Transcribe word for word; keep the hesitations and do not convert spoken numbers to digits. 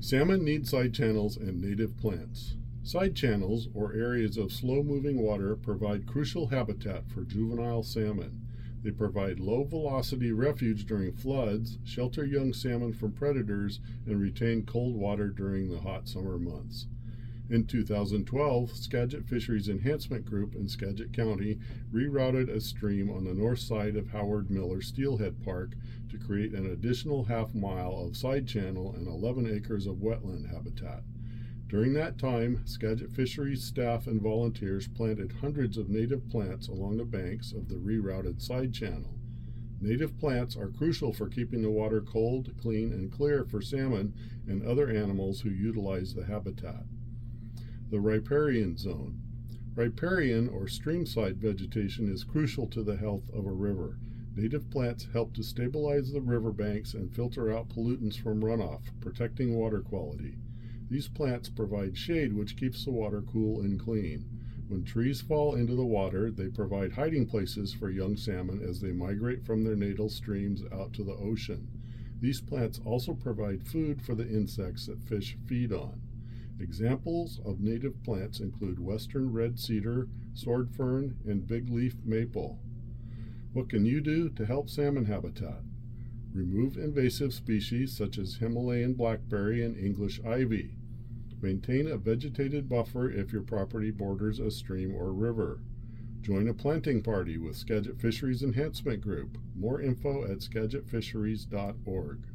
Salmon need side channels and native plants. Side channels, or areas of slow-moving water, provide crucial habitat for juvenile salmon. They provide low-velocity refuge during floods, shelter young salmon from predators, and retain cold water during the hot summer months. In two thousand twelve, Skagit Fisheries Enhancement Group in Skagit County rerouted a stream on the north side of Howard Miller Steelhead Park to create an additional half mile of side channel and eleven acres of wetland habitat. During that time, Skagit Fisheries staff and volunteers planted hundreds of native plants along the banks of the rerouted side channel. Native plants are crucial for keeping the water cold, clean, and clear for salmon and other animals who utilize the habitat. The riparian zone. Riparian or streamside vegetation is crucial to the health of a river. Native plants help to stabilize the riverbanks and filter out pollutants from runoff, protecting water quality. These plants provide shade which keeps the water cool and clean. When trees fall into the water, they provide hiding places for young salmon as they migrate from their natal streams out to the ocean. These plants also provide food for the insects that fish feed on. Examples of native plants include western red cedar, sword fern, and big leaf maple. What can you do to help salmon habitat? Remove invasive species such as Himalayan blackberry and English ivy. Maintain a vegetated buffer if your property borders a stream or river. Join a planting party with Skagit Fisheries Enhancement Group. More info at skagit fisheries dot org.